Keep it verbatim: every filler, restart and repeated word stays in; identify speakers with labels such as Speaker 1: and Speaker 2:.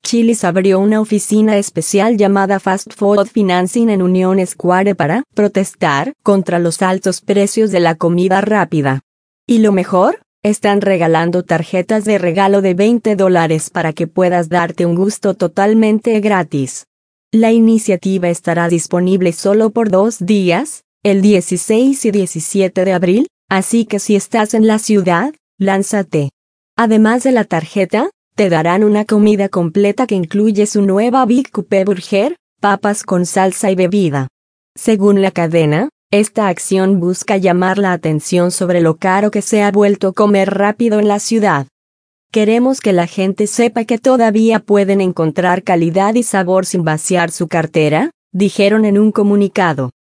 Speaker 1: Chili's abrió una oficina especial llamada Fast Food Financing en Union Square para protestar contra los altos precios de la comida rápida. ¿Y lo mejor? Están regalando tarjetas de regalo de veinte dólares para que puedas darte un gusto totalmente gratis. La iniciativa estará disponible solo por dos días, el dieciséis y diecisiete de abril, así que si estás en la ciudad, lánzate. Además de la tarjeta, te darán una comida completa que incluye su nueva Big Coupe Burger, papas con salsa y bebida. Según la cadena, esta acción busca llamar la atención sobre lo caro que se ha vuelto comer rápido en la ciudad. Queremos que la gente sepa que todavía pueden encontrar calidad y sabor sin vaciar su cartera, dijeron en un comunicado.